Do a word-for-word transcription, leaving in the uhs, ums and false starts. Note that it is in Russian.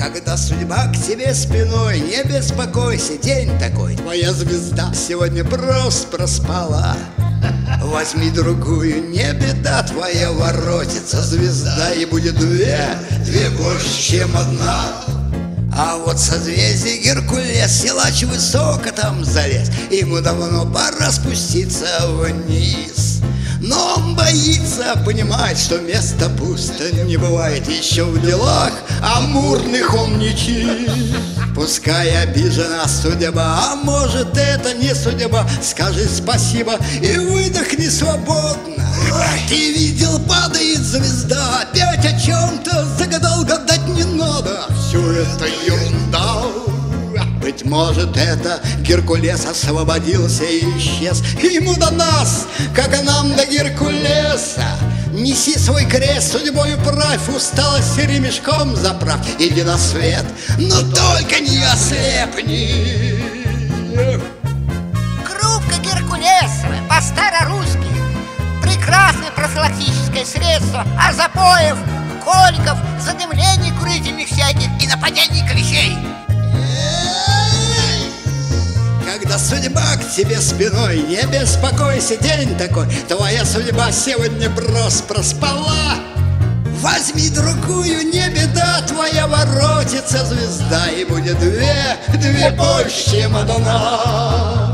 Когда судьба к тебе спиной, не беспокойся, день такой. Твоя звезда сегодня брось проспала. Возьми другую, не беда, твоя воротится звезда, и будет две, две больше, чем одна. А вот созвездие Геркулес, силач высоко там залез, ему давно пора спуститься вниз. Но он боится, понимает, что место пусто не бывает еще в делах амурных он не чист. Пускай обижена судьба, а может это не судьба, скажи спасибо и выдохни свободно. Ты видел, падает звезда, опять о чем-то загадал, гадать не надо. Все это ерунда. Быть может, это Геркулес освободился и исчез. Ему до нас, как и нам до Геркулеса. Неси свой крест, судьбою правь, усталость ремешком заправь. Иди на свет, но только не ослепни. Крупка Геркулесова, по-старорусски. Прекрасное профилактическое средство от запоев, коликов, задымлений курительных всяких и нападений клещей. Когда судьба к тебе спиной, не беспокойся, день такой. Твоя судьба сегодня брось проспала. Возьми другую, не беда, твоя воротится звезда, и будет две, две больше, чем одна.